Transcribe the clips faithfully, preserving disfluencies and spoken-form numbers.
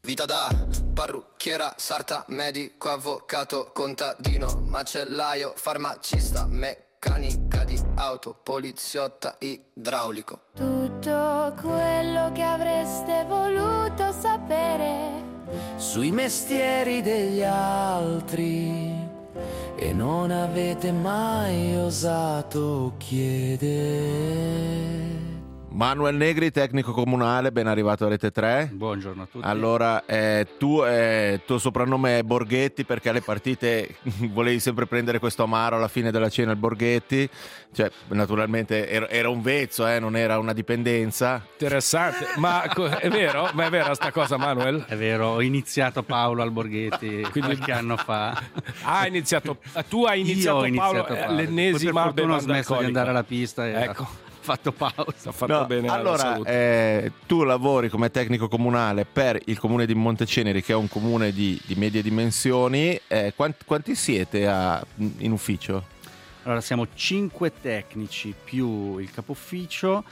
Vita da parrucchiera, sarta, medico, avvocato, contadino, macellaio, farmacista, meccanica di auto, poliziotta, idraulico. Tutto quello che avreste voluto sapere sui mestieri degli altri e non avete mai osato chiedere. Manuel Negri, tecnico comunale, ben arrivato a Rete tre. Buongiorno a tutti. Allora, eh, tu, eh, il tuo soprannome è Borghetti perché alle partite volevi sempre prendere questo amaro alla fine della cena, il Borghetti. Cioè, naturalmente era, era un vezzo, eh, non era una dipendenza. Interessante, ma è vero? Ma è vera sta cosa, Manuel? È vero, ho iniziato Paolo Alborghetti qualche anno fa. Ah, hai iniziato, tu hai iniziato, Io ho iniziato Paolo, Paolo. l'ennesima Poi per fortuna ho smesso alcolica. di andare alla pista e ecco. ho fatto pausa. Ha fatto No, bene alla allora, salute. eh, tu lavori come tecnico comunale per il comune di Monteceneri, che è un comune di, di medie dimensioni. Eh, quanti, quanti siete a, in ufficio? Allora, siamo cinque tecnici più il capofficio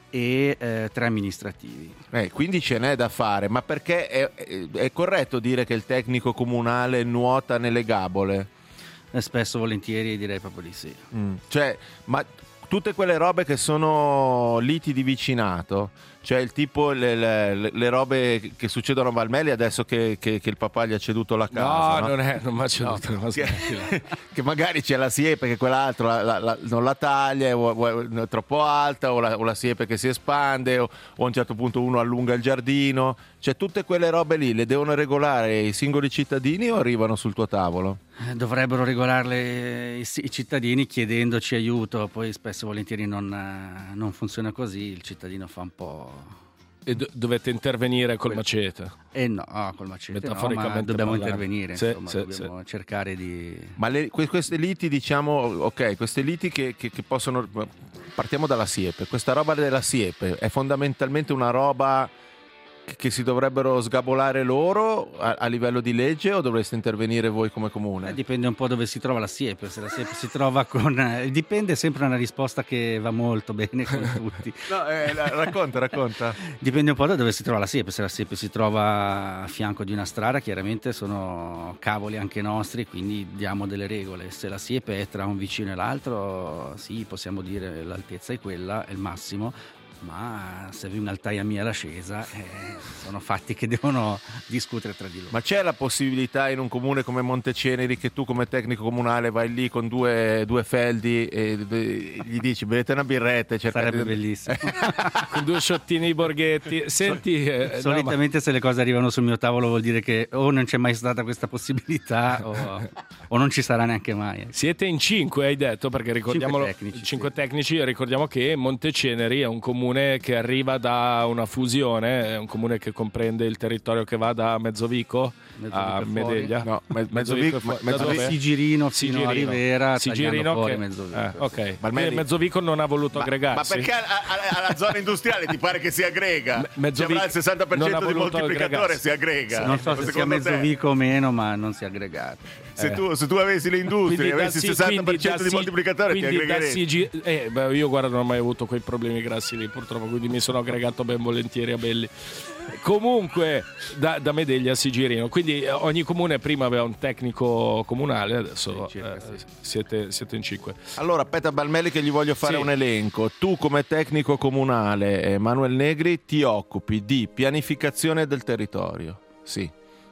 e eh, tre amministrativi. Eh, quindi ce n'è da fare, ma perché è, è, è corretto dire che il tecnico comunale nuota nelle gabole? E spesso, volentieri, direi proprio di sì. Mm. Cioè, ma tutte quelle robe che sono liti di vicinato, cioè il tipo le, le, le robe che succedono a Valmelli adesso che, che, che il papà gli ha ceduto la casa, No, no? non è, non mi ha ceduto, No, no, che, che magari c'è la siepe che quell'altro la, la, la, non la taglia, o, o è troppo alta, o la, o la siepe che si espande, o, o a un certo punto uno allunga il giardino. Cioè tutte quelle robe lì le devono regolare i singoli cittadini o arrivano sul tuo tavolo? Dovrebbero regolarle i, i cittadini chiedendoci aiuto, poi spesso volentieri non, non funziona così, il cittadino fa un po'... E do- dovete intervenire col macete. Eh no, ah, col macete no, Metaforicamente ma dobbiamo parlando. intervenire, Sì, insomma, sì, dobbiamo sì. cercare di... Ma le, que- queste liti, diciamo, ok, queste liti che, che, che possono... Partiamo dalla siepe. Questa roba della siepe è fondamentalmente una roba che si dovrebbero sgabolare loro a, a livello di legge, o dovreste intervenire voi come comune? Eh, dipende un po' dove si trova la siepe, se la siepe si trova con... Eh, dipende sempre una risposta che va molto bene con tutti. No, eh, racconta, racconta. Dipende un po' da dove si trova la siepe, se la siepe si trova a fianco di una strada chiaramente sono cavoli anche nostri, quindi diamo delle regole. Se la siepe è tra un vicino e l'altro, sì, possiamo dire l'altezza è quella, è il massimo. Ma se avevi un'altaia mia l'ascesa, eh, sono fatti che devono discutere tra di loro. Ma c'è la possibilità in un comune come Monteceneri che tu come tecnico comunale vai lì con due, due feldi e gli dici bevete una birretta e cercate Sarebbe di... bellissimo. Con due sciottini di Borghetti. Senti, eh, solitamente no, ma... se le cose arrivano sul mio tavolo vuol dire che o non c'è mai stata questa possibilità o, o non ci sarà neanche mai. Siete in cinque, hai detto, perché ricordiamolo, cinque tecnici, cinque sì. tecnici, ricordiamo che Monteceneri è un comune che arriva da una fusione, è un comune che comprende il territorio che va da Mezzovico, Mezzovico a Medeglia. No, me- Mezzovico, Mezzovico, da Mezzovico dove? Sigirino fino Sigirino. a Rivera, Sigirino fuori che... Mezzovico. Eh, ok. Valmelli... Mezzovico non ha voluto ma, aggregarsi. Ma perché alla zona industriale ti pare che si aggrega? Mezzovico Ci avrà il sessanta per cento non ha di voluto moltiplicatore, aggregarsi. si aggrega. Non so se sia Mezzovico o meno, ma non si è aggregato. Se, Eh. tu, se tu avessi le industrie, avessi il sessanta per cento di moltiplicatore, ti aggregheresti. G... Eh, beh, io guarda non ho mai avuto quei problemi grassi lì purtroppo, quindi mi sono aggregato ben volentieri a Belli. Comunque da, da Medeglia a Sigirino, quindi ogni comune prima aveva un tecnico comunale, adesso sì, circa, eh, sì. siete, siete in cinque. Allora Peter Valmelli, che gli voglio fare Sì. un elenco. Tu come tecnico comunale, eh, Manuel Negri, ti occupi di pianificazione del territorio. Sì.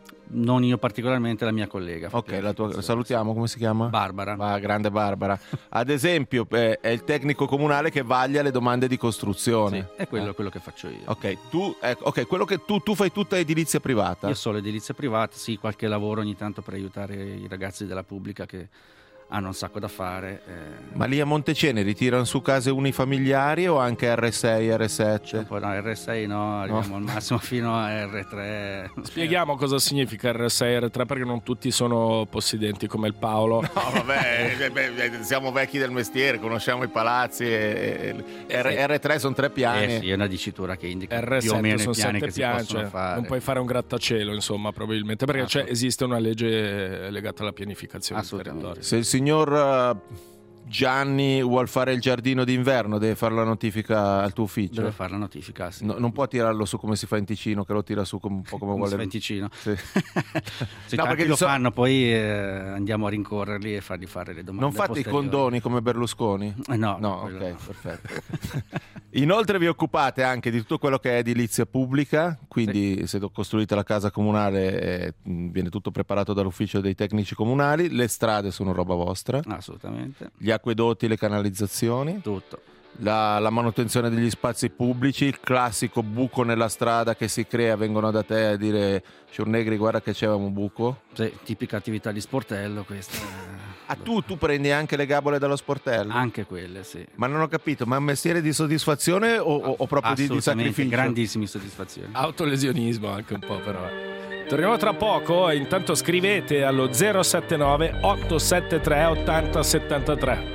Non io particolarmente, la mia collega. Ok, la tua, salutiamo, come si chiama? Barbara. Va, grande Barbara. Ad esempio, eh, è il tecnico comunale che vaglia le domande di costruzione. Sì, è quello, Eh. quello che faccio io. Ok, tu, eh, ok, quello che tu, tu fai tutta edilizia privata. Io solo edilizia privata, sì, qualche lavoro ogni tanto per aiutare i ragazzi della pubblica che hanno un sacco da fare. Eh. Ma lì a Monteceneri tirano su case unifamiliari o anche erre sei, erre sette? Un po', no, erre sei no, arriviamo No. al massimo fino a erre tre. Spieghiamo cosa significa erre sei, erre tre, perché non tutti sono possidenti come il Paolo. No, vabbè, eh, beh, siamo vecchi del mestiere, conosciamo i palazzi. E, e, R- erre tre sono tre piani. Eh sì, è una dicitura che indica erre sette più o meno i sono piani sette che piani, si possono cioè, fare. non puoi fare un grattacielo, insomma, probabilmente, perché Ah, c'è, sì. esiste una legge legata alla pianificazione del Assolutamente. territorio. Se il signor uh, Gianni vuol fare il giardino d'inverno, deve fare la notifica al tuo ufficio? Deve fare la notifica, sì. No, non può tirarlo su come si fa in Ticino, che lo tira su un po' come, come vuole. Si fa in Ticino. Sì. Se No, tanti lo so... fanno, poi eh, andiamo a rincorrerli e fargli fare le domande. Non fate i condoni come Berlusconi? Eh, no, no, ok, no. Perfetto. Inoltre vi occupate anche di tutto quello che è edilizia pubblica, quindi sì. Se costruite la casa comunale eh, viene tutto preparato dall'ufficio dei tecnici comunali, le strade sono roba vostra. Assolutamente. Gli acquedotti, le canalizzazioni. Tutto. La, la manutenzione degli spazi pubblici, il classico buco nella strada che si crea, vengono da te a dire Signor Negri guarda che c'è un buco. Sì, tipica attività di sportello questa. Ah, tu, tu prendi anche le gabole dallo sportello? Anche quelle, sì. Ma non ho capito, ma è un mestiere di soddisfazione o, o proprio di, di sacrificio? Grandissime soddisfazioni. Autolesionismo anche un po' però. Torniamo tra poco, intanto scrivete allo zero sette nove otto sette tre otto zero sette tre.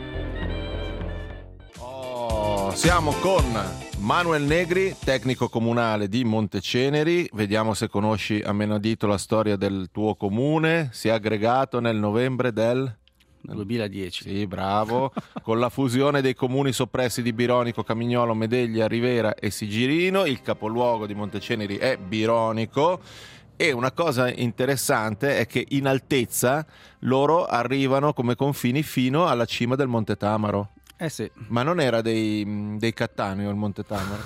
Siamo con Manuel Negri, tecnico comunale di Monteceneri. Vediamo se conosci a menadito la storia del tuo comune. Si è aggregato nel novembre del duemiladieci. Sì, bravo. Con la fusione dei comuni soppressi di Bironico, Camignolo, Medeglia, Rivera e Sigirino. Il capoluogo di Monteceneri è Bironico. E una cosa interessante è che in altezza loro arrivano come confini fino alla cima del Monte Tamaro. Eh sì. Ma non era dei, dei Cattaneo il Monte Tamaro?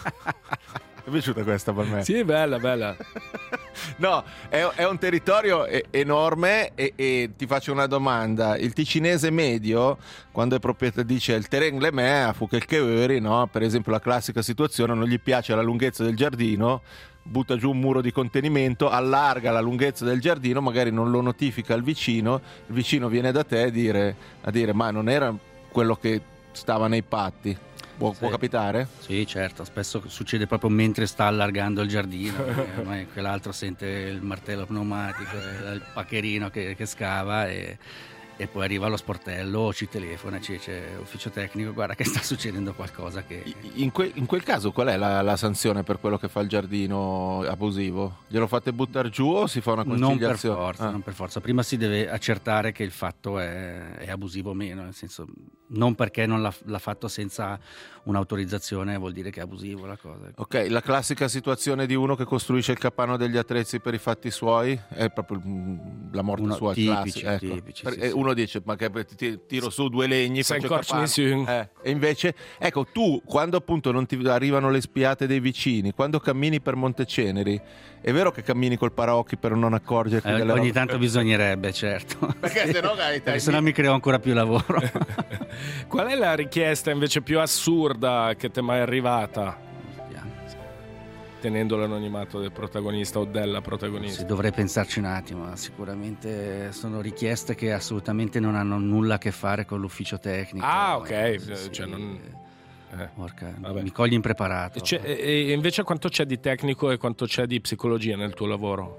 È piaciuta questa per me? Sì, bella, bella. No, è, è un territorio enorme e, e ti faccio una domanda. Il ticinese medio, quando è proprietario, dice il terreno le me, a fu che il no? Per esempio la classica situazione, non gli piace la lunghezza del giardino, butta giù un muro di contenimento, allarga la lunghezza del giardino, magari non lo notifica al vicino, il vicino viene da te a dire, a dire ma non era quello che stava nei patti. Può, sì. può capitare? Sì, certo, spesso succede proprio mentre sta allargando il giardino, ormai quell'altro sente il martello pneumatico, il paccherino che, che scava e, e poi arriva allo sportello, ci telefona, ci dice ufficio tecnico, guarda che sta succedendo qualcosa che... In, que, in quel caso qual è la, la sanzione per quello che fa il giardino abusivo? Glielo fate buttare giù o si fa una conciliazione? Non per forza, ah. non per forza. Prima si deve accertare che il fatto è, è abusivo o meno, nel senso non perché non l'ha, l'ha fatto senza un'autorizzazione vuol dire che è abusivo la cosa. Ok, la classica situazione di uno che costruisce il capanno degli attrezzi per i fatti suoi è proprio la morte uno, sua. tipici, ecco. tipici, per, sì, uno sì. dice ma che tiro su due legni, faccio il eh, e invece ecco tu quando appunto non ti arrivano le spiate dei vicini, quando cammini per Monteceneri, è vero che cammini col paraocchi per non accorgerti eh, delle ogni robe? Tanto bisognerebbe, certo, perché se no perché sennò mi creo ancora più lavoro. Qual è la richiesta invece più assurda che ti è mai arrivata? Tenendo l'anonimato del protagonista o della protagonista. Sì, dovrei pensarci un attimo. Sicuramente sono richieste che assolutamente non hanno nulla a che fare con l'ufficio tecnico. Ah, ok. Sì, cioè, non... eh. Porca, mi cogli impreparato. C'è, e invece quanto c'è di tecnico e quanto c'è di psicologia nel tuo lavoro?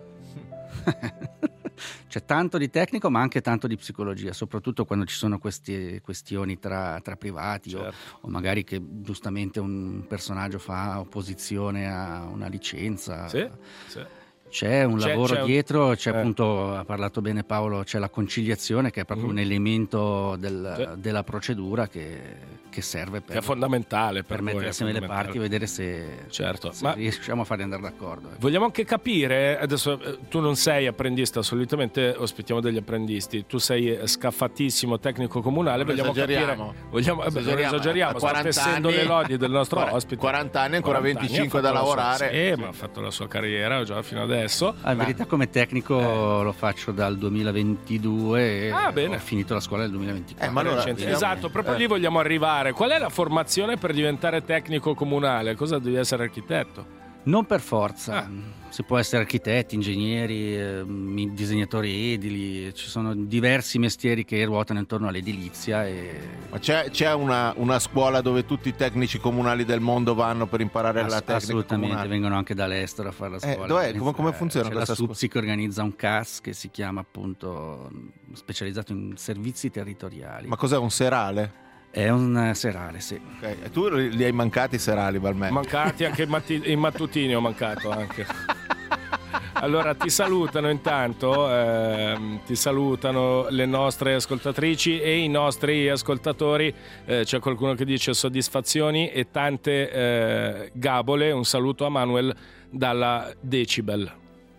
C'è tanto di tecnico ma anche tanto di psicologia, soprattutto quando ci sono queste questioni tra, tra privati, certo. o, o magari che giustamente un personaggio fa opposizione a una licenza. Sì, sì. C'è un c'è, lavoro c'è dietro, c'è eh. appunto, ha parlato bene Paolo, c'è la conciliazione che è proprio mm. un elemento del, sì. della procedura che, che serve per, che è fondamentale per, per mettere assieme le parti e vedere se, certo. se Ma riusciamo a farli andare d'accordo. Vogliamo anche capire, adesso tu non sei apprendista, solitamente ospitiamo degli apprendisti, tu sei scaffatissimo tecnico comunale, non vogliamo esageriamo. capire, vogliamo, esageriamo, vabbè, non esageriamo, sto tessendo le lodi del nostro quaranta, ospite. quaranta anni, ancora quaranta venticinque anni da lavorare. Sua, sì, ma ha fatto la sua carriera già fino adesso. Ah, in verità come tecnico eh. lo faccio dal duemilaventidue e ah, bene. ho finito la scuola nel duemilaventiquattro. Eh, ma allora, quindi, esatto, proprio eh. lì vogliamo arrivare. Qual è la formazione per diventare tecnico comunale? Cosa devi essere architetto? Non per forza, ah. si può essere architetti, ingegneri, eh, disegnatori edili, ci sono diversi mestieri che ruotano intorno all'edilizia. E... Ma c'è, c'è una, una scuola dove tutti i tecnici comunali del mondo vanno per imparare Ass- la tecnica assolutamente, comunale? Vengono anche dall'estero a fare la scuola. Eh, dov'è? Come, come funziona C'è questa la scuola? SUPSI che organizza un C A S che si chiama appunto specializzato in servizi territoriali. Ma cos'è, un serale? È un serale, sì. Okay. E tu li hai mancati i serali, Valmè? Mancati anche i, matti- i mattutini ho mancato anche. Allora ti salutano intanto, ehm, ti salutano le nostre ascoltatrici e i nostri ascoltatori. Eh, c'è qualcuno che dice soddisfazioni e tante eh, gabole. Un saluto a Manuel dalla Decibel.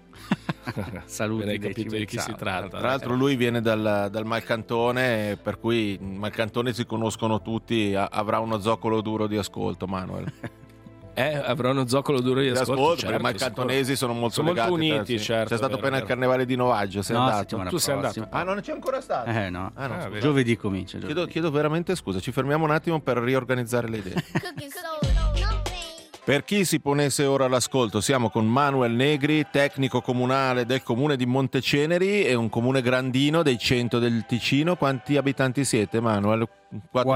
Saluti, hai capito di chi ciao. si tratta. Tra l'altro lui viene dal, dal Malcantone, per cui Malcantone si conoscono tutti, a- avrà uno zoccolo duro di ascolto, Manuel. Eh, avrà uno zoccolo duro di Di ascolto, ascolto, certo, perché i malcantonesi sono molto sono molto legati, uniti, sì. certo, C'è stato vero, appena il vero. carnevale di Novaggio, sei No, andato? settimana Tu sei prossima. andato? Ah, non c'è ancora stato? Eh no, Ah, no, Ah, scusa. vedi. giovedì comincia. Chiedo, Giovedì. chiedo veramente scusa, ci fermiamo un attimo per riorganizzare le idee. Cooking soul, no pain. Per chi si ponesse ora all'ascolto, siamo con Manuel Negri, tecnico comunale del comune di Monteceneri, e un comune grandino dei cento del Ticino. Quanti abitanti siete, Manuel? Quattro-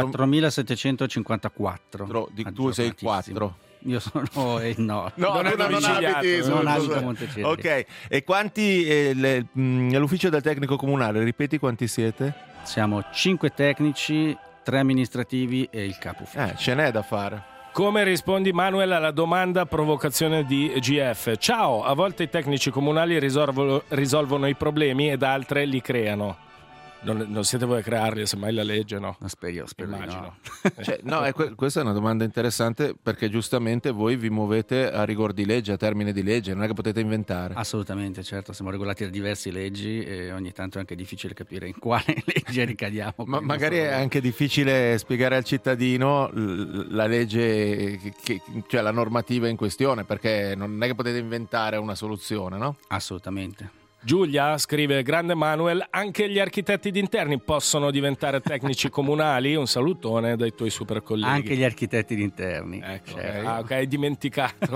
quattromilasettecentocinquantaquattro. Di, tu sei il quattro. Io sono il nord. No, Non è tu non domiciliato, abiti non su- abito su- a Monteceneri. Ok, e quanti eh, le- mh, nell'ufficio del tecnico comunale, ripeti quanti siete? Siamo cinque tecnici, tre amministrativi e il capo ufficio. Eh, ce n'è da fare. Come rispondi, Manuel, alla domanda provocazione di G F? Ciao, a volte i tecnici comunali risolvono, risolvono i problemi ed altre li creano. Non, non siete voi a crearli, semmai la legge, no? No, spero, spero di Immagino. no. Cioè, no, è que- questa è una domanda interessante, perché giustamente voi vi muovete a rigor di legge, a termine di legge, non è che potete inventare. Assolutamente, certo, siamo regolati da diverse leggi e ogni tanto è anche difficile capire in quale legge ricadiamo. Ma con il magari nostro è lavoro. anche difficile spiegare al cittadino l- la legge, che- che- cioè la normativa in questione, perché non è che potete inventare una soluzione, no? Assolutamente. Giulia scrive: grande Manuel, anche gli architetti d'interni possono diventare tecnici comunali? Un salutone dai tuoi super colleghi. Anche gli architetti d'interni. Ecco, certo. ah, ok, hai dimenticato.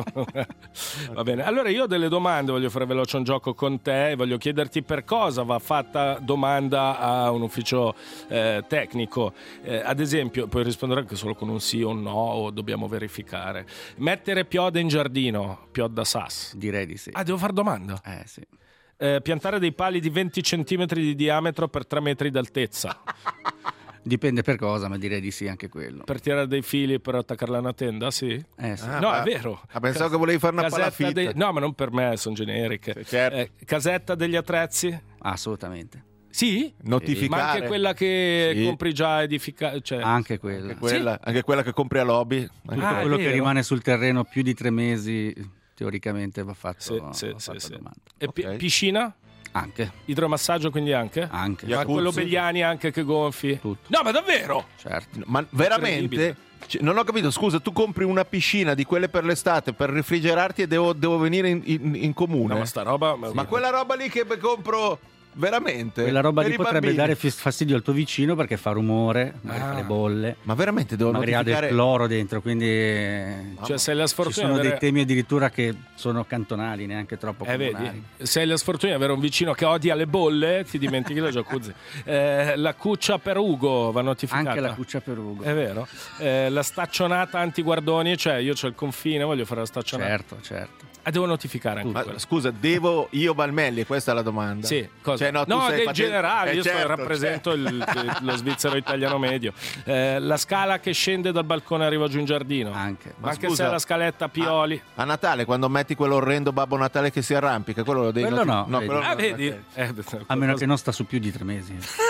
Va bene, allora io ho delle domande, voglio fare veloce un gioco con te e voglio chiederti per cosa va fatta domanda a un ufficio eh, tecnico. Eh, ad esempio, puoi rispondere anche solo con un sì o un no, o dobbiamo verificare. Mettere piode in giardino, piod da sas. Direi di sì. Ah, devo fare domanda? Eh sì. Eh, piantare dei pali di venti centimetri di diametro per tre metri d'altezza. Dipende per cosa, ma direi di sì anche quello. Per tirare dei fili per attaccarla a una tenda, sì? Eh sì. Ah, No, ma- è vero. ah, pensavo che volevi fare una Casetta palafitta. dei- No, ma non per me, sono generiche. Sì, certo. Eh, casetta degli attrezzi? Assolutamente. Sì? Notificare. Ma anche quella che Sì. compri già edificata? Cioè... Anche quello. Anche quella, anche quella che compri a lobby. Anche Tutto Ah, è quello che vero. rimane sul terreno più di tre mesi, teoricamente va fatto, Sì, va sì, fatta sì, sì. domanda. E pi- Ok. piscina? Anche, Idromassaggio quindi anche? anche. Gli Ma Jacuzzi. quello Begliani anche che gonfi? Tutto. No, ma davvero? Certo. Ma veramente? Cioè, non ho capito, scusa, tu compri una piscina di quelle per l'estate per refrigerarti e devo, devo venire in, in- in comune? No, ma sta roba... Ma quella roba lì che beh, compro veramente? Quella roba Per lì i potrebbe bambini? dare fis- fastidio al tuo vicino perché fa rumore, magari Ah. fa le bolle, Ma veramente devo magari ha del notificare? cloro dentro, quindi eh, Cioè, sei la ci sfortuna sono di dei avere... temi addirittura che sono cantonali, neanche troppo Eh, comunali. vedi, se hai la sfortuna di avere un vicino che odia le bolle, ti dimentichi lo jacuzzi. Eh, la cuccia per Ugo va notificata. Anche la cuccia per Ugo. È vero. Eh, la staccionata antiguardoni, cioè io c'ho il confine, voglio fare la staccionata. Certo, certo. Ah, devo notificare anche Ma, quella. scusa, devo io Balmelli? Questa è la domanda. Sì, cosa? Cioè, no, tu no sei del fate- generale, Eh, io sto- certo, rappresento certo. il- il- lo svizzero italiano medio. Eh, la scala che scende dal balcone e arriva giù in giardino. Anche. Ma Ma anche scusa, se è la scaletta a Pioli. A Natale, quando metti quell'orrendo Babbo Natale che si arrampica, quello lo devi Quello noti- no, vedi. quello Ah, no, vedi? ok. Eh, A meno che non sta su più di tre mesi.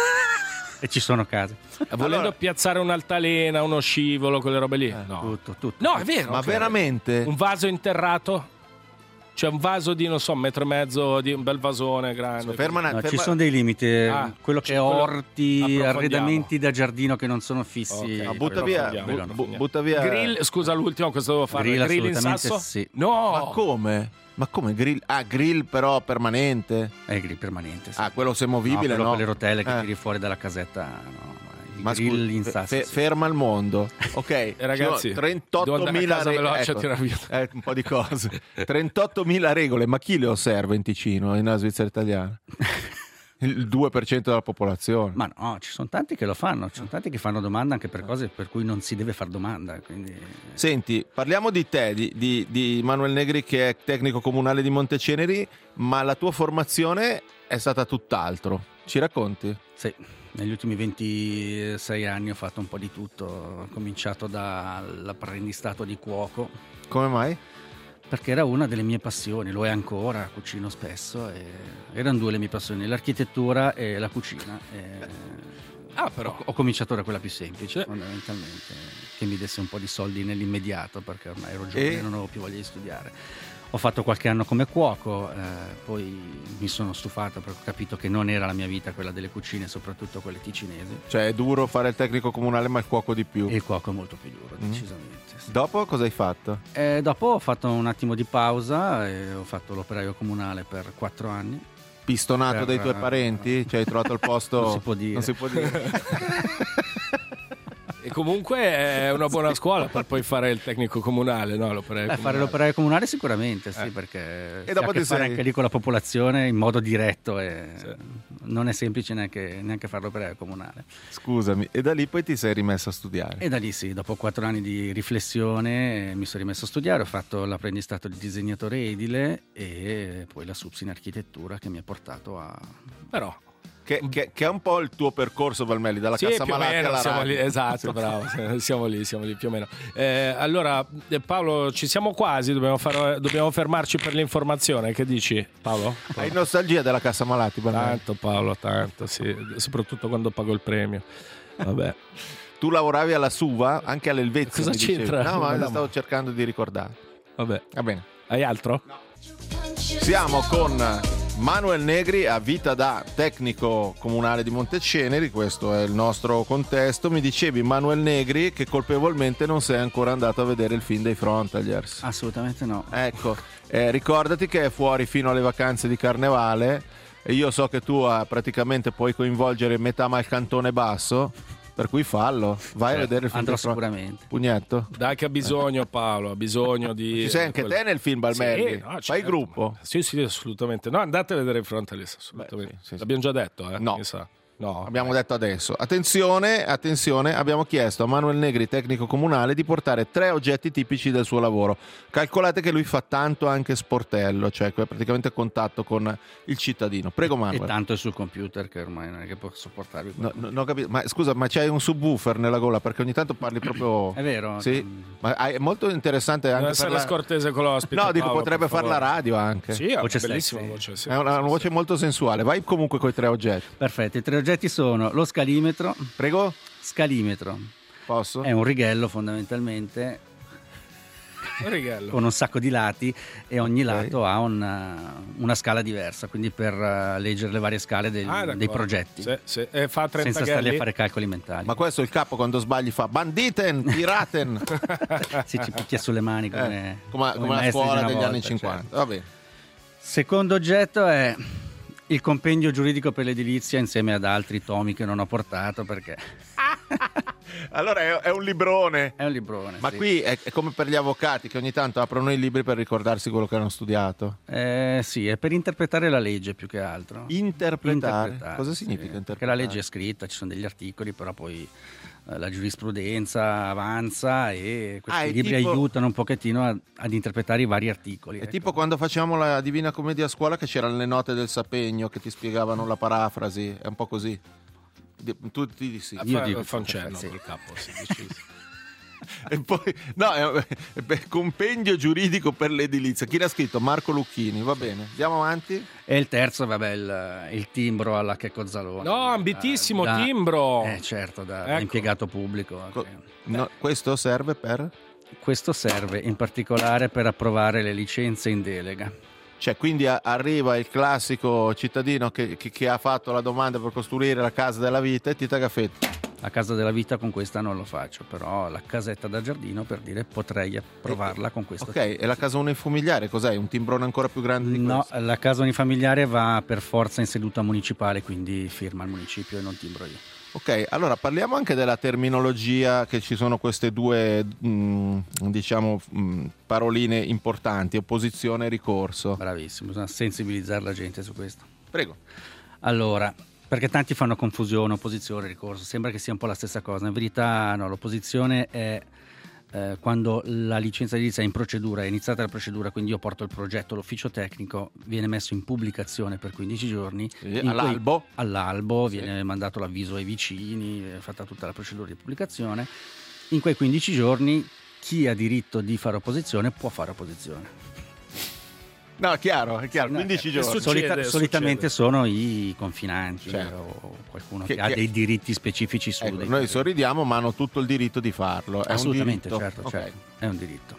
E ci sono case. volendo Allora- piazzare un'altalena, uno scivolo, quelle robe lì. No. Tutto, tutto. No, è vero. Ma ok. veramente? Un vaso interrato? Cioè un vaso di, non so, un metro e mezzo, di un bel vasone grande. Ferma, una- No, ferma- ci sono dei limiti. Ah, quello che cioè è quello- orti, approfondiamo. arredamenti da giardino che non sono fissi. Ok, No, butta via, approfondiamo, bu- approfondiamo. butta via. Grill, scusa, l'ultimo, questo devo fare. Grill Grill, in assolutamente sasso? sì. No! Ma come? Ma come grill? Ah, grill però permanente? È grill permanente. Sì. Ah, quello no, semovibile quello no? con le rotelle che Eh. tiri fuori dalla casetta. No, il Ma grill scusa, in fe- sasso. fe- sì. ferma il mondo. Ok, Eh, ragazzi, ci sono devo andare a trentottomila casa veloce a ecco, tirar via. eh, un po' di cose. trentottomila regole, ma chi le osserva in Ticino, nella Svizzera italiana? Il due per cento della popolazione. Ma no, ci sono tanti che lo fanno, ci sono tanti che fanno domanda anche per cose per cui non si deve fare domanda. Quindi... Senti, parliamo di te, di, di, di Manuel Negri, che è tecnico comunale di Monteceneri, ma la tua formazione è stata tutt'altro. Ci racconti? Sì, negli ultimi ventisei anni ho fatto un po' di tutto. Ho cominciato dall'apprendistato di cuoco. Come mai? Perché era una delle mie passioni, lo è ancora, cucino spesso, e erano due le mie passioni, l'architettura e la cucina. E Ah, però. ho, ho cominciato da quella più semplice, Sì. fondamentalmente, che mi desse un po' di soldi nell'immediato, perché ormai ero giovane E- e non avevo più voglia di studiare. Ho fatto qualche anno come cuoco, eh, poi mi sono stufato perché ho capito che non era la mia vita quella delle cucine, soprattutto quelle ticinesi. Cioè è duro fare il tecnico comunale ma il cuoco di più. E il cuoco è molto più duro, Mm. decisamente. sì. Dopo cosa hai fatto? Eh, dopo ho fatto un attimo di pausa e ho fatto l'operaio comunale per quattro anni. Pistonato Per- dai tuoi parenti? Cioè hai trovato il posto? Non si può dire. Non si può dire. E comunque è una buona scuola per poi fare il tecnico comunale, no? L'operaio Eh, fare comunale. l'operaio comunale sicuramente, sì, Eh. perché E si dopo ha a che ti fare sei- anche lì con la popolazione in modo diretto e Sì. non è semplice neanche, neanche fare l'operaio comunale. Scusami, e da lì poi ti sei rimesso a studiare? E da lì sì, dopo quattro anni di riflessione eh, mi sono rimesso a studiare, ho fatto l'apprendistato di disegnatore edile e poi la SUPSI in architettura che mi ha portato a... Però. Che, che- che è un po' il tuo percorso, Valmelli, dalla Sì, cassa più o malati meno, alla siamo radio. lì, esatto, bravo, siamo lì, siamo lì più o meno. Eh, allora, eh, Paolo, ci siamo quasi, dobbiamo, fare- dobbiamo fermarci per l'informazione, che dici, Paolo? Hai nostalgia della cassa malati, Valmelli? Tanto, Paolo, tanto, sì, soprattutto quando pago il premio. Vabbè. Tu lavoravi alla Suva, anche all'Elvezia. Cosa mi dicevi. c'entra? No, ma No, stavo ma- cercando di ricordare. Vabbè. Va bene. Hai altro? Siamo con Manuel Negri a vita da tecnico comunale di Monteceneri, questo è il nostro contesto. Mi dicevi, Manuel Negri, che colpevolmente non sei ancora andato a vedere il film dei Frontaliers. Assolutamente no. Ecco, eh, ricordati che è fuori fino alle vacanze di Carnevale e io so che tu ah, praticamente puoi coinvolgere metà Malcantone basso, per cui fallo, vai a vedere il film Andrò dei Front- sicuramente. Pugnetto. Dai che ha bisogno Paolo, ha bisogno di... Ci sei anche quel- te nel film, Balmelli? Sì, no, Fai certo, gruppo? ma- Sì, sì, assolutamente. No, andate a vedere il Frontaliers, assolutamente. Beh, sì, sì, sì. L'abbiamo già detto, eh? No. Mi sa. No. Abbiamo detto adesso. Attenzione, attenzione, abbiamo chiesto a Manuel Negri, tecnico comunale, di portare tre oggetti tipici del suo lavoro. Calcolate che lui fa tanto anche sportello, cioè praticamente contatto con il cittadino. Prego E Manuel. tanto è sul computer che ormai non è che posso sopportarvi. No, no, non ho capito. Ma scusa, ma c'hai un subwoofer nella gola? Perché ogni tanto parli proprio... È vero? Sì, ma è molto interessante anche Non per essere la... scortese con l'ospite. No, dico, Paolo, potrebbe per fare la favore. radio anche. Sì, è Voce una bellissima sexy. voce. Sì, È una, sì, una voce sì. molto sensuale. Vai comunque con i tre oggetti. Perfetto, i tre oggetti sono lo scalimetro. Prego? Scalimetro Posso? è un righello fondamentalmente Un righello. con un sacco di lati e ogni Ok. lato ha una, una scala diversa, quindi per eh, leggere le varie scale del- Ah, d'accordo. dei progetti, Sì, sì. E fa trenta senza starli a ghelli. fare calcoli mentali. Ma questo il capo quando sbagli fa banditen, piraten. Si ci picchia sulle mani come, Eh, come, come come la maestri di scuola una degli volta, anni cinquanta. certo. Va bene. Secondo oggetto è il compendio giuridico per l'edilizia insieme ad altri tomi che non ho portato perché Allora è, è un librone. è un librone. Ma sì. qui è, è come per gli avvocati che ogni tanto aprono i libri per ricordarsi quello che hanno studiato. Eh, sì, è per interpretare la legge più che altro. Interpretare? Cosa sì, significa Perché interpretare? la legge è scritta, ci sono degli articoli, però poi eh, la giurisprudenza avanza e questi Ah, è libri tipo- aiutano un pochettino a- ad interpretare i vari articoli. È ecco. tipo quando facevamo la Divina Commedia a scuola che c'erano le note del Sapegno che ti spiegavano la parafrasi, è un po' così. Di- Tu ti dissi. Io Fa, dico- fa un cenno sì. col capo, sì, dici sì. E poi, no, è, è per compendio giuridico per l'edilizia. Chi l'ha scritto? Marco Lucchini, va bene. Andiamo avanti. E il terzo, vabbè, il, il timbro alla Checco Zalone. No, ambitissimo Da- timbro. Eh, certo, da, da Ecco. impiegato pubblico. Co- ok. no, questo serve per? Questo serve in particolare per approvare le licenze in delega. Cioè, quindi a- arriva il classico cittadino che, che- che ha fatto la domanda per costruire la casa della vita e ti tagaffetta. La casa della vita con questa non lo faccio, però la casetta da giardino per dire potrei approvarla con questo. Ok, e la casa unifamiliare cos'è? Un timbrone ancora più grande di No, questo? la casa unifamiliare va per forza in seduta municipale, quindi firma il municipio e non timbro io. Ok, allora parliamo anche della terminologia, che ci sono queste due, mh, diciamo, mh, paroline importanti, opposizione e ricorso. Bravissimo, bisogna sensibilizzare la gente su questo. Prego. Allora, perché tanti fanno confusione, opposizione, ricorso, sembra che sia un po' la stessa cosa, in verità no, l'opposizione è eh, quando la licenza edilizia è in procedura, è iniziata la procedura, quindi io porto il progetto, l'ufficio tecnico viene messo in pubblicazione per quindici giorni, Sì, in cui- all'albo. all'albo Sì. viene mandato l'avviso ai vicini, è fatta tutta la procedura di pubblicazione, in quei quindici giorni chi ha diritto di fare opposizione può fare opposizione. No, è chiaro, è chiaro, quindici giorni. succede, Solita- succede. solitamente sono i confinanti, Certo. o qualcuno Che- che, ha che- dei diritti specifici su Ecco, dei noi sorridiamo, ma hanno tutto il diritto di farlo. È Assolutamente, un diritto. certo, Ok. certo, è un diritto.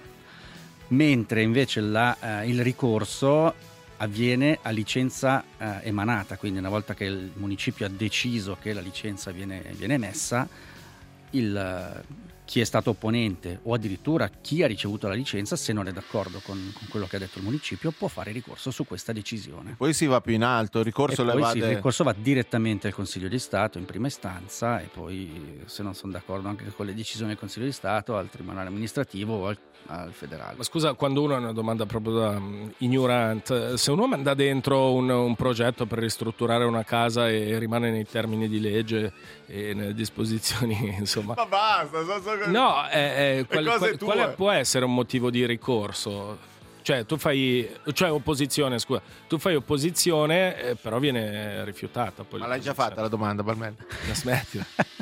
Mentre invece la, eh, il ricorso avviene a licenza eh, emanata, quindi una volta che il municipio ha deciso che la licenza viene, viene emessa, il, eh, chi è stato opponente o addirittura chi ha ricevuto la licenza, se non è d'accordo con, con quello che ha detto il municipio, può fare ricorso su questa decisione. Poi si va più in alto, il ricorso E poi le sì, il vade- ricorso va direttamente al Consiglio di Stato in prima istanza, e poi, se non sono d'accordo anche con le decisioni del Consiglio di Stato, al Tribunale amministrativo o al, al federale. Ma scusa, quando uno ha una domanda proprio da um, ignorante, se uno manda dentro un, un progetto per ristrutturare una casa e rimane nei termini di legge e nelle disposizioni, insomma... Ma basta, so- so- No, eh, eh, qual- cose qual- tue. quale può essere un motivo di ricorso? Cioè, tu fai, cioè opposizione, scusa, tu fai opposizione, eh, però viene rifiutata. Poi Ma l'hai già fatta la domanda, Balmelli? La smettila.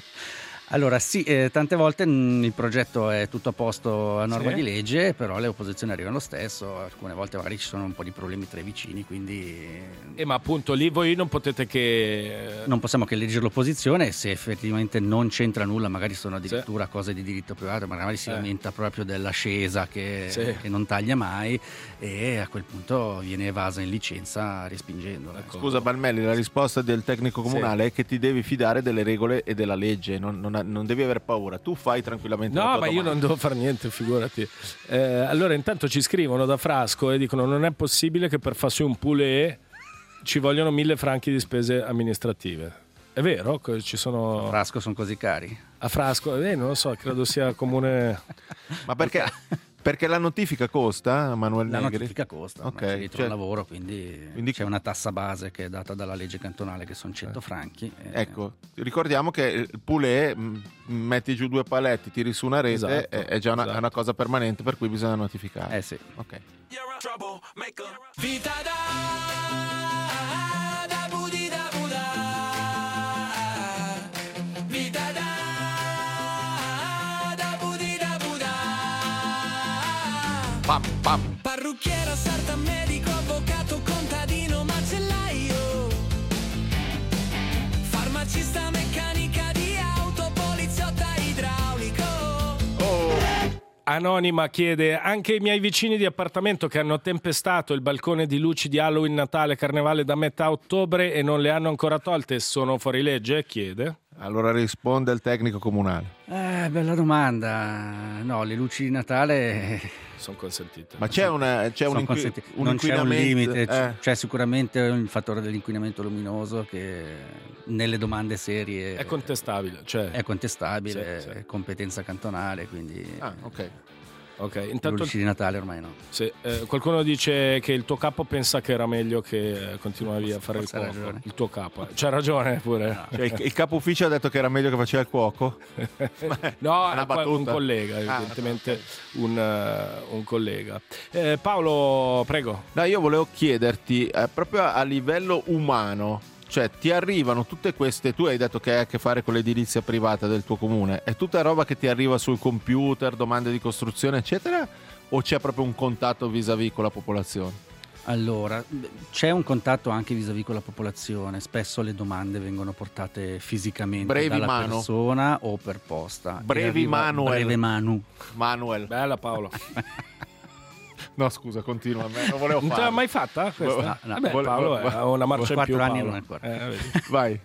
Allora sì, eh, tante volte mh, il progetto è tutto a posto a norma Sì. di legge, però le opposizioni arrivano lo stesso, alcune volte magari ci sono un po' di problemi tra i vicini, quindi Eh, ma appunto lì voi non potete che... non possiamo che leggere l'opposizione, e se effettivamente non c'entra nulla, magari sono addirittura cose di diritto privato, magari si Eh. lamenta proprio dell'ascesa che, Sì. che non taglia mai, e a quel punto viene evasa in licenza respingendola. Scusa Balmelli, la risposta del tecnico comunale è che ti devi fidare delle regole e della legge, non, non, non devi avere paura, tu fai tranquillamente la No, tua ma io domanda. non devo fare niente, figurati. Eh, allora intanto ci scrivono da Frasco e dicono non è possibile che per farsi un poulet ci vogliono mille franchi di spese amministrative. È vero? Che Ci sono... A Frasco sono così cari? A Frasco, eh, non lo so, credo sia comune... Ma perché, perché la notifica costa, Manuel La Negri? notifica costa, Ok, ma c'è dietro cioè- un lavoro, quindi, quindi- c'è una tassa base che è data dalla legge cantonale, che sono cento franchi. e- Ecco, ricordiamo che il poulet, mh, metti giù due paletti, tiri su una rete, Esatto, è, è già una, esatto. è una cosa permanente, per cui bisogna notificare. Eh sì. Ok. Vita da, da budi da buda. Vita da, da budi da buda. Pam, pam. Parrucchiera, sarta, medico, avvocato, contadino, macellaio, farmacista, meccanica di auto, poliziotta, idraulico. Anonima chiede: anche i miei vicini di appartamento che hanno tempestato il balcone di luci di Halloween, Natale, Carnevale da metà ottobre e non le hanno ancora tolte sono fuori legge? Chiede. Allora risponde il tecnico comunale. Eh, bella domanda. No, le luci di Natale Sono consentite. Ma c'è, una, c'è un, sono inqui- consentite. un Non c'è un inquinamento- limite, c- eh. c'è sicuramente il fattore dell'inquinamento luminoso che nelle domande serie È contestabile, cioè. è contestabile, Sì, sì. è competenza cantonale, quindi Ah, ok. Ok, le intanto luci di Natale ormai no. sì, eh, qualcuno dice che il tuo capo pensa che era meglio che eh, continuavi a fare il Forse ha cuoco. ragione. Il tuo capo, eh. C'ha ragione pure. Cioè, il, il capo ufficio ha detto che era meglio che faceva il cuoco? No, Una è qua- un battuta. collega, Ah, evidentemente un, eh, un collega. Eh, Paolo, prego. No, io volevo chiederti, eh, proprio a livello umano, cioè ti arrivano tutte queste, tu hai detto che hai a che fare con l'edilizia privata del tuo comune, è tutta roba che ti arriva sul computer, domande di costruzione, eccetera, o c'è proprio un contatto vis-à-vis con la popolazione? Allora, c'è un contatto anche vis-à-vis con la popolazione, spesso le domande vengono portate fisicamente Brevi dalla mano. persona o per posta. Brevi E arriva- Manuel. Breve Manu. Manuel. Bella Paolo. No, scusa, continua, me lo volevo Non te fare. l'ha mai fatta questa? No, no. Vabbè, Vole- Paolo vole- è una marcia in quattro più. anni Paolo. non ancora. Eh, vedi. Vai.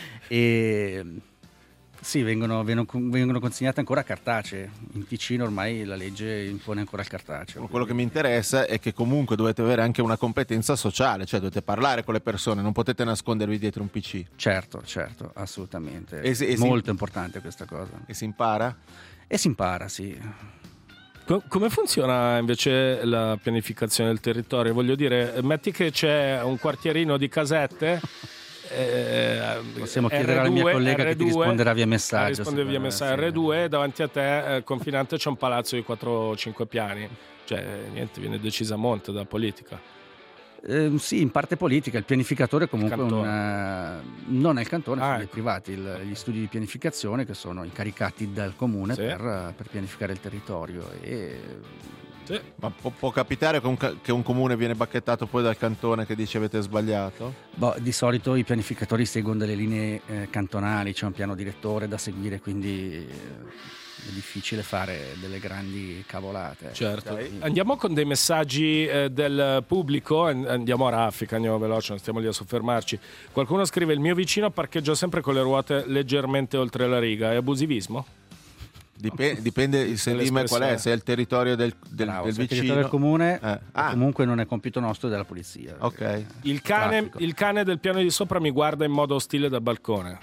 E sì, vengono, vengono, vengono consegnate ancora cartacee. In Ticino ormai la legge impone ancora il cartaceo. Quello che mi interessa è che comunque dovete avere anche una competenza sociale, cioè dovete parlare con le persone, non potete nascondervi dietro un P C. Certo, certo, assolutamente. E se- e se- Molto importante questa cosa. E si impara? E si impara, sì. Co- Come funziona invece la pianificazione del territorio? Voglio dire, metti che c'è un quartierino di casette. eh, Possiamo chiedere alla mia collega che ti risponderà via messaggio, Ah, risponde via secondo me, messaggio. sì. R due, davanti a te, eh, confinante, c'è un palazzo di quattro cinque piani. Cioè, niente, viene decisa a monte dalla politica. Eh, sì, in parte politica, il pianificatore comunque Il un, cantone. eh, non è il cantone, Ah, sono dei ecco. privati, il- gli studi di pianificazione che sono incaricati dal comune Sì. per, per pianificare il territorio, e Sì. Ma può, può capitare che un, ca- che un comune viene bacchettato poi dal cantone che dice avete sbagliato? Boh, di solito i pianificatori seguono delle linee eh, cantonali, c'è un piano direttore da seguire, quindi eh, è difficile fare delle grandi cavolate. Certo. Ok. Andiamo con dei messaggi eh, del pubblico, an- andiamo a raffica, andiamo veloce, non stiamo lì a soffermarci. Qualcuno scrive: il mio vicino parcheggia sempre con le ruote leggermente oltre la riga, è abusivismo? Dipende, dipende il sedime qual è, se è il territorio del, del, Bravo, del se il vicino. territorio del comune Eh. Ah. comunque non è compito nostro, è della polizia. Ok. Il cane, Traffico. il cane del piano di sopra mi guarda in modo ostile dal balcone.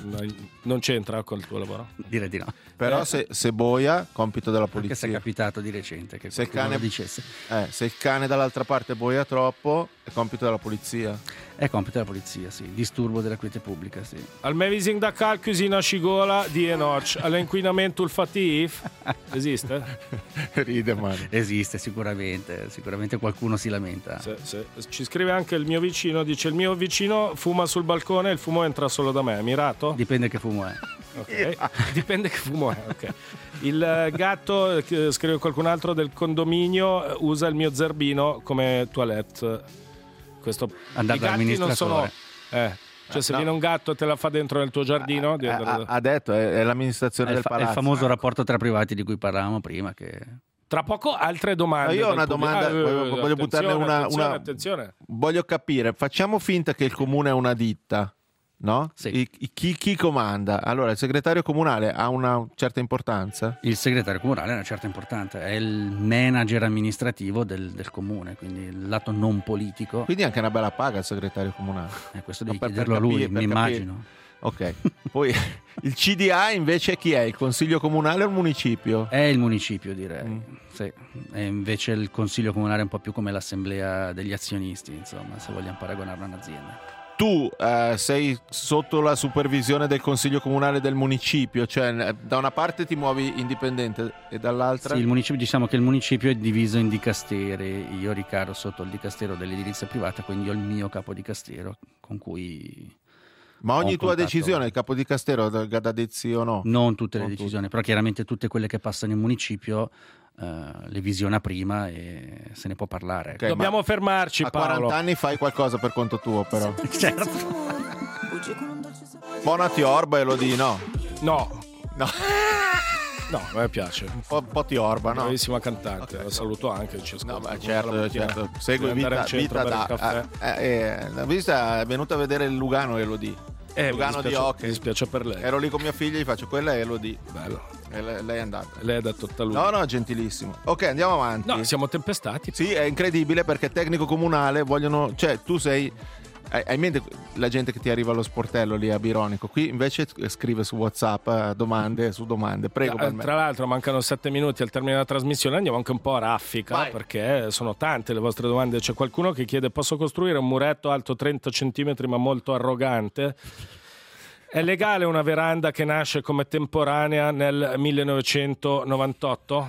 Non c'entra col tuo lavoro? Direi di no. Però Eh. se, se boia, compito della Anche se è polizia. capitato di recente che Se il qualcuno cane- lo dicesse. Eh, se il cane dall'altra parte boia troppo, è compito della polizia. È compito della polizia, sì. Disturbo della quiete pubblica, sì. Al Mevising da Cal, cucina scigola di Enoch, all'inquinamento olfatif? Esiste? Ride, mano. Esiste sicuramente, sicuramente qualcuno si lamenta. Se- se- Ci scrive anche il mio vicino, dice il mio vicino fuma sul balcone e il fumo entra solo da me, mirato? Dipende che fumo è. Ok. Dipende che fumo è, ok. Il eh, gatto, eh, scrive qualcun altro del condominio, eh, usa il mio zerbino come toilette. Questo, Andare i gatti non sono... dall'amministratore. Eh, cioè se no. viene un gatto e te la fa dentro nel tuo giardino... Eh, diventa- ha, ha detto, è, è È l'amministrazione il, del fa- è il palazzo. famoso rapporto tra privati di cui parlavamo prima. Che... Tra poco altre domande. No, io ho dal una pubblico. domanda, Ah, eh, voglio- eh, voglio buttarne attenzione, una- Attenzione, una- attenzione. Voglio capire, facciamo finta che il comune è una ditta, no? Sì. I- i- chi, chi comanda? Allora, il segretario comunale ha una certa importanza? Il segretario comunale è una certa importanza, è il manager amministrativo del, del comune, quindi il lato non politico. Quindi anche una bella paga il segretario comunale. Eh, questo No, devi per- per chiederlo a lui, capire- per mi capire. immagino. Ok, poi il C D A invece chi è? Il consiglio comunale o il municipio? È il municipio, direi. Mm. Sì. E invece il consiglio comunale è un po' più come l'assemblea degli azionisti, insomma, se vogliamo paragonarlo a un'azienda. Tu eh, sei sotto la supervisione del consiglio comunale del municipio, cioè eh, da una parte ti muovi indipendente e dall'altra? Sì, il municipio, diciamo che il municipio è diviso in dicasteri. Io ricado sotto il dicastero dell'edilizia privata, quindi ho il mio capo dicastero con cui Ma ogni ho tua contatto. decisione, il capo di Castero, Gadadezzi o no? Non tutte le Non decisioni, però chiaramente tutte quelle che passano in municipio eh, le visiona prima e se ne può parlare. Ok, Dobbiamo ma fermarci, a Paolo. quaranta anni fai qualcosa per conto tuo, però. Certo. Buonati Orba e lo di no. No, No, no, a me piace. un po', un po' ti orba, no? Bravissima cantante, Ok. la saluto anche. Ci No, ascolta ma tutta certo, la mattina. certo. Segui Deve andare vita, al centro vita a bere da. il caffè. eh, eh, la vista è venuta a vedere il Lugano e lo di. Eh, mi Lugano di dispiace- hockey. Mi dispiace per lei. Ero lì con mia figlia, gli faccio quella e lo di. Bello. E lei lei è andata. Lei è da tutta lui. No, no, gentilissimo. Ok, andiamo avanti. No, siamo tempestati. Sì, è incredibile perché tecnico comunale vogliono. Cioè, tu sei. Hai hai in mente la gente che ti arriva allo sportello lì a Bironico? Qui invece scrive su WhatsApp eh, domande su domande. Prego, Eh, per me. Tra l'altro mancano sette minuti al termine della trasmissione, andiamo anche un po' a raffica Vai. perché sono tante le vostre domande. C'è qualcuno che chiede: posso costruire un muretto alto trenta centimetri ma molto arrogante? È legale una veranda che nasce come temporanea nel millenovecentonovantotto?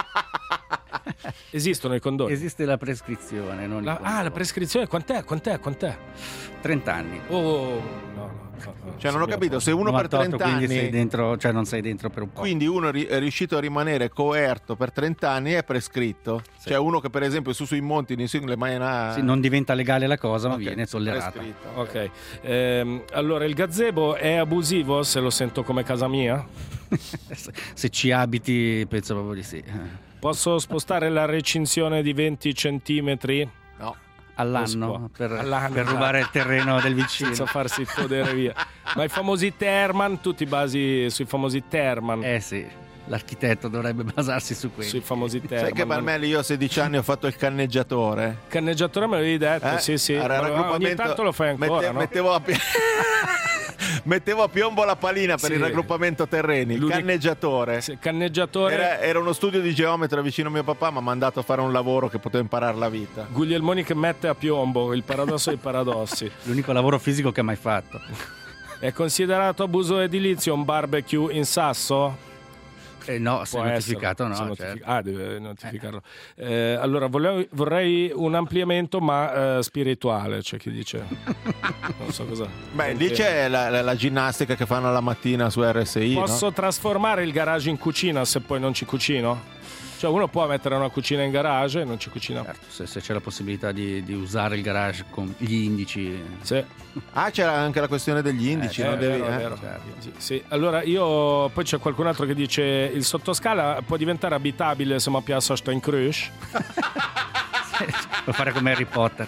Esistono i condoni? Esiste la prescrizione, non La- il ah, la condono. prescrizione quant'è? Quant'è? Quant'è? trenta anni. Oh, no, no, no, no, Cioè, non ho capito, se uno per novantotto, trenta quindi sei anni. dentro, cioè non sei dentro per un po'. Quindi uno ri- è riuscito a rimanere coerto per trenta anni è prescritto. Sì. Cioè uno che per esempio su sui monti non si le mai Sì, non diventa legale la cosa, ma Ok, viene tollerata. prescritto. Ok, Ehm, allora il gazebo è abusivo se lo sento come casa mia? Se ci abiti, penso proprio di sì. Posso spostare la recinzione di venti centimetri No. Non si può. All'anno per, All'anno, per rubare il terreno del vicino. senza farsi fodere via? Ma i famosi Terman, tu ti basi sui famosi Terman, Eh sì, l'architetto dovrebbe basarsi su questo. sui famosi Terman. Sai che per me lì io a sedici anni ho fatto il canneggiatore. Canneggiatore me l'avevi detto, Eh? sì sì. Era Ma ogni raggruppamento- tanto lo fai ancora, mette- no? mettevo, a pi- mettevo a piombo la palina per Sì. il raggruppamento terreni, il L'unico- canneggiatore. Sì, canneggiatore. Era, era uno studio di geometra vicino a mio papà, mi ha mandato a fare un lavoro che potevo imparare la vita. Guglielmoni che mette a piombo, il paradosso dei paradossi. L'unico lavoro fisico che ha mai fatto. È considerato abuso edilizio un barbecue in Sasso? Eh no, se Può è notificato essere, no. se notific- certo. Ah, deve notificarlo. Eh, allora, volevo- vorrei un ampliamento, ma eh, spirituale. C'è chi dice, non so cosa. Beh, lì c'è la, la- la ginnastica che fanno la mattina su R S I. Posso no? trasformare il garage in cucina se poi non ci cucino? Cioè uno può mettere una cucina in garage e non ci cucina. Certo, se, se c'è la possibilità di, di usare il garage con gli indici. Sì. Ah, c'era anche la questione degli indici, Eh, non è devi- vero, è eh. vero. certo. Sì, sì. Allora io poi c'è qualcun altro che dice il sottoscala può diventare abitabile se ma piazza sta in crush. Può fare come Harry Potter.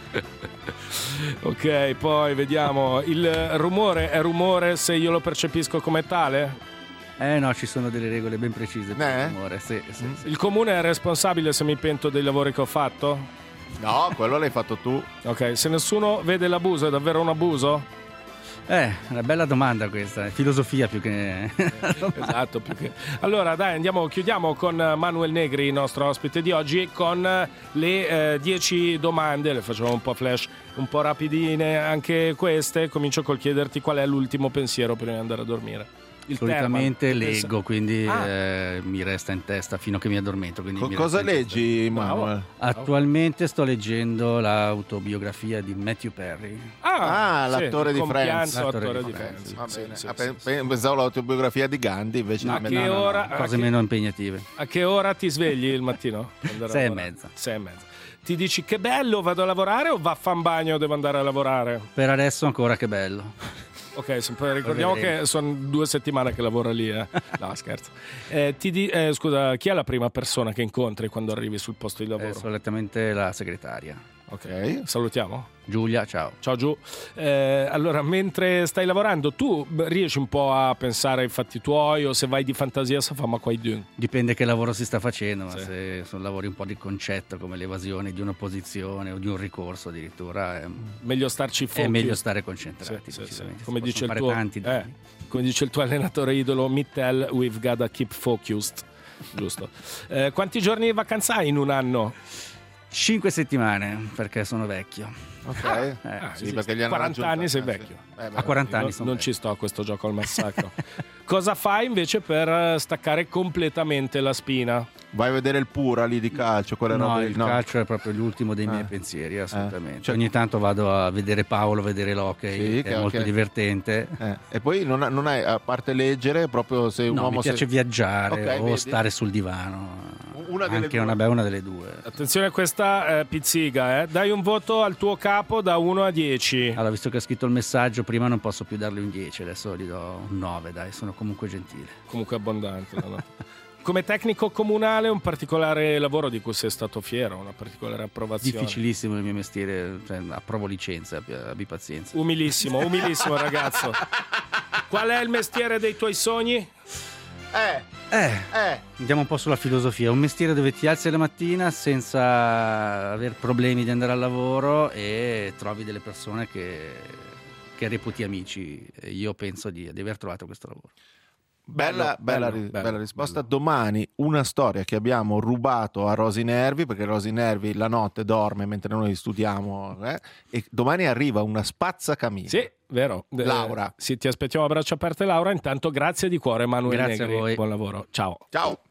Ok, poi vediamo il rumore è rumore se io lo percepisco come tale. Eh no, ci sono delle regole ben precise per Eh? il rumore. Sì, sì, sì. Il comune è responsabile se mi pento dei lavori che ho fatto? No, quello l'hai fatto tu. Ok, se nessuno vede l'abuso è davvero un abuso? Eh, una bella domanda questa, è filosofia più che... Esatto, più che... Allora dai, andiamo, chiudiamo con Manuel Negri, il nostro ospite di oggi, con le dieci domande, le facciamo un po' flash, un po' rapidine anche queste. Comincio col chiederti qual è l'ultimo pensiero prima di andare a dormire. Il Solitamente Terman. leggo, quindi Ah. eh, mi resta in testa fino a che mi addormento. quindi Co- mi cosa resta in testa. leggi, Bravo. Manuel? Attualmente sto leggendo l'autobiografia di Matthew Perry. Ah, Ah, l'attore sì, di il Friends. compianto L'attore attore di di Friends. Friends. Va Sì, bene. sì, Ah, sì, pe- sì. pe- pensavo l'autobiografia di Gandhi, invece Ma di che Menano. ora- Cose a che- meno impegnative. A che ora ti svegli il mattino? Per andare a Sei e lavorare? mezza. Sei e mezza. Ti dici che bello, vado a lavorare o va a fan bagno, devo andare a lavorare? Per adesso ancora che bello. Ok, se- poi ricordiamo vedremo. che sono due settimane che lavora lì. Eh. No, scherzo. Eh, ti di- eh, scusa, chi è la prima persona che incontri quando arrivi sul posto di È lavoro? solitamente la segretaria. Ok, salutiamo. Giulia, ciao. Ciao Giù. Eh, allora, mentre stai lavorando, tu beh, riesci un po' a pensare ai fatti tuoi o se vai di fantasia se fa ma qua dun? Dipende che lavoro si sta facendo, ma Sì. se sono lavori un po' di concetto come l'evasione di un'opposizione o di un ricorso addirittura è, Meglio starci è focus. meglio stare concentrati. Sì, sì, sì. decisamente. Come Si dice il possono tuo fare tanti eh, danni. come dice il tuo allenatore idolo Mittel, we've gotta keep focused. Giusto. Eh, quanti giorni di vacanza hai in un anno? Cinque settimane perché sono vecchio. Ok. Eh, Ah, Sì, esiste. perché gli hanno quaranta raggiunto- anni sei eh, vecchio. sì. Eh, beh, A quaranta anni Non, sono non vecchio. ci sto a questo gioco al massacro. Cosa fai invece per eh, staccare completamente la spina? Vai a vedere il Pura lì di calcio, quelle No, robe il no. calcio è proprio l'ultimo dei miei Eh. pensieri, assolutamente. Cioè- Ogni tanto vado a vedere Paolo, vedere l'hockey, Sì, che che- è molto che- divertente. Eh, E poi non, non hai, a parte leggere, proprio se un No, uomo mi piace se- viaggiare Ok, o vedi? stare sul divano. Una delle Anche due. una, beh, una delle due. Attenzione a questa eh, pizziga, eh. Dai un voto al tuo capo da uno a dieci. Allora, visto che ha scritto il messaggio, prima non posso più dargli un dieci, adesso gli do un nove, dai, sono comunque gentile. Comunque abbondante. no, no. Come tecnico comunale un particolare lavoro di cui sei stato fiero, una particolare approvazione. Difficilissimo il mio mestiere, cioè, approvo licenza, abbi, abbi pazienza. Umilissimo, umilissimo ragazzo. Qual è il mestiere dei tuoi sogni? Eh, Eh, eh. andiamo un po' sulla filosofia, un mestiere dove ti alzi la mattina senza aver problemi di andare al lavoro e trovi delle persone che, che reputi amici. E io penso di, di aver trovato questo lavoro. Bella, Bello, bella, bello, ri- bello, bella risposta. bello. Domani una storia che abbiamo rubato a Rosy Nervi, perché Rosy Nervi la notte dorme mentre noi studiamo, eh, e domani arriva una spazzacamino. Sì, vero. Eh, Laura. sì, ti aspettiamo a braccia aperte Laura. Intanto grazie di cuore Manuel Grazie a Negri. voi. Buon lavoro. Ciao. Ciao.